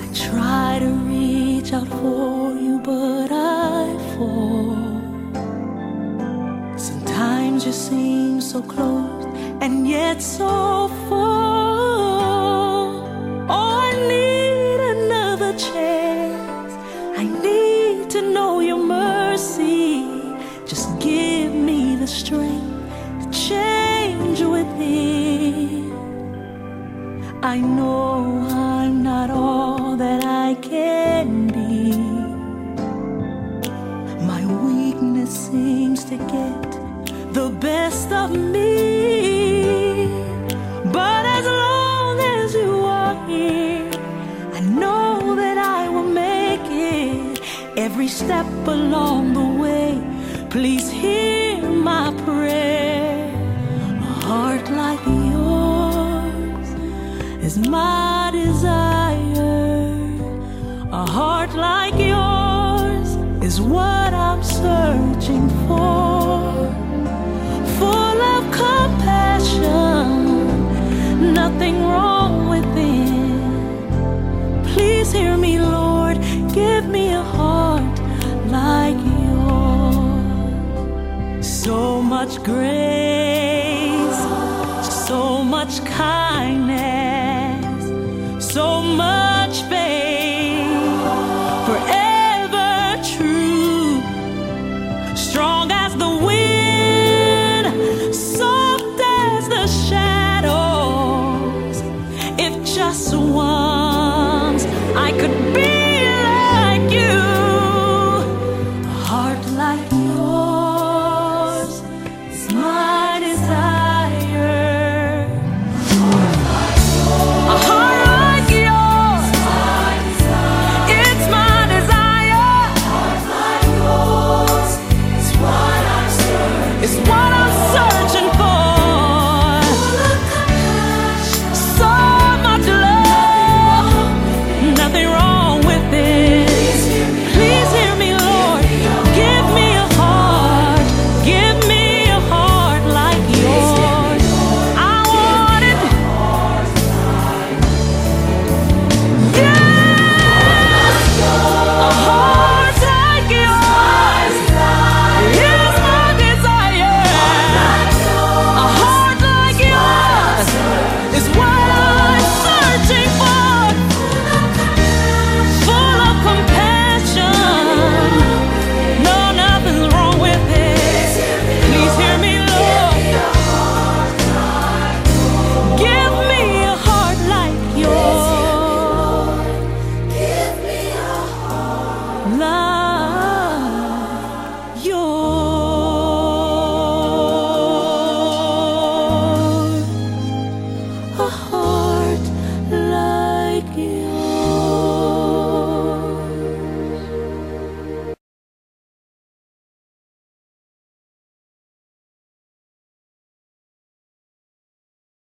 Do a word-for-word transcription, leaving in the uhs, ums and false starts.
Try to reach out for you, but I fall. Sometimes you seem so close and yet so far. Oh, I need another chance. I need to know your mercy. Just give me the strength to change within. I know I'm not all that I can be. My weakness seems to get the best of me. But as long as you are here, I know that I will make it. Every step along the way, please hear my prayer. A heart like yours is my desire. A heart like yours is what I'm searching for. Full of compassion, nothing wrong within. Please hear me, Lord, give me a heart like yours. So much grace, so much kindness,